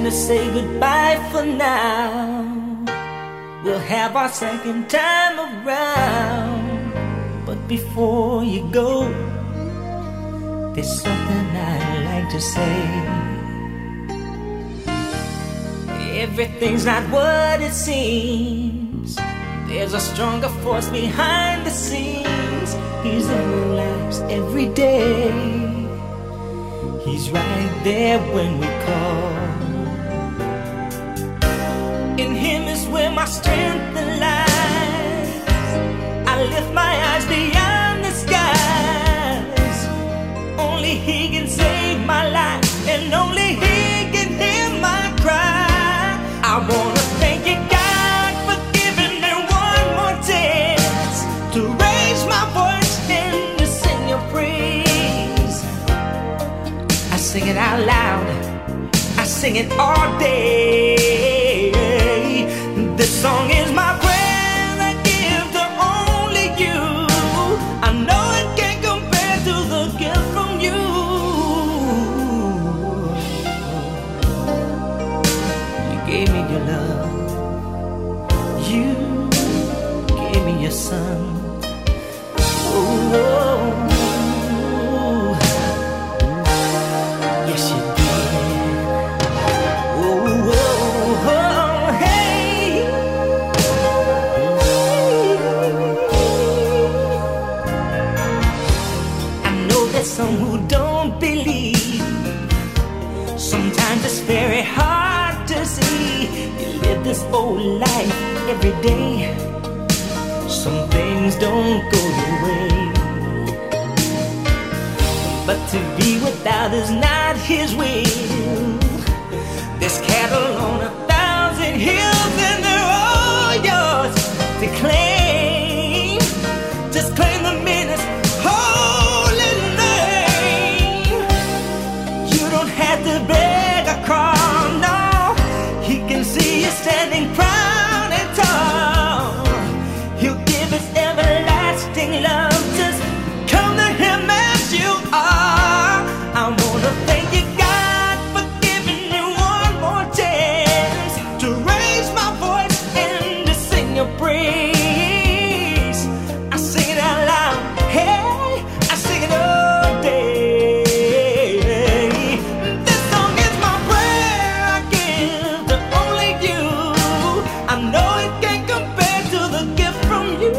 to say goodbye for now. We'll have our second time around. But before you go, there's something I'd like to say. Everything's not what it seems. There's a stronger force behind the scenes. He's in our lives every day. He's right there when we call. In him is where my strength lies. I lift my eyes beyond the skies. Only he can save my life, and only he can hear my cry. I wanna thank you, God, for giving me one more chance to raise my voice and to sing your praise. I sing it out loud, I sing it all day. This song is my prayer I give to only you. I know it can't compare to the gift from you. You gave me your love, you gave me your son. Oh, yes you did. Oh, hey. I know there's some who don't believe. Sometimes it's very hard to see. You live this old life every day. Some things don't go your way. But to be without is not his will. There's cattle on 1,000 hills, and they're all yours to claim. Just claim the minutes, holy name. You don't have to beg or crawl, no. He can see you standing proud and tall. He'll give his everlasting love. Just come to him as you are. I wanna thank you, God, for giving me one more chance to raise my voice and to sing your praise. I sing it out loud, hey, I sing it all day. This song is my prayer I give to only you. I know it can't compare to the gift from you.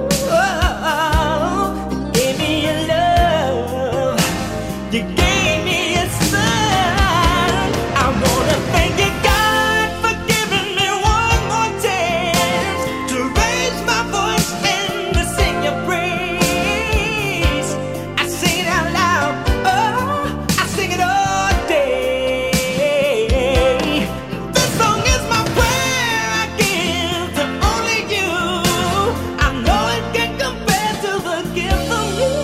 You gave me your love, you gave me your son. I wanna thank you, God, for giving me one more chance to raise my voice and to sing your praise. I sing it out loud, oh, I sing it all day. This song is my prayer I give to only you. I know it can't compare to the gift from you.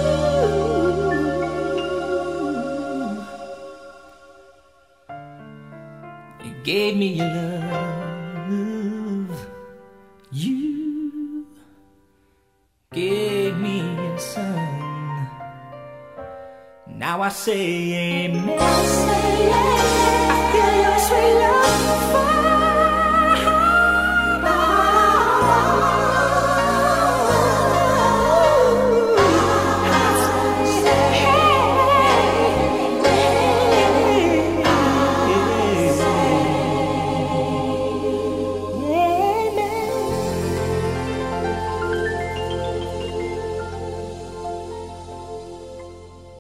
You gave me your love, you gave me your son. Now I say amen.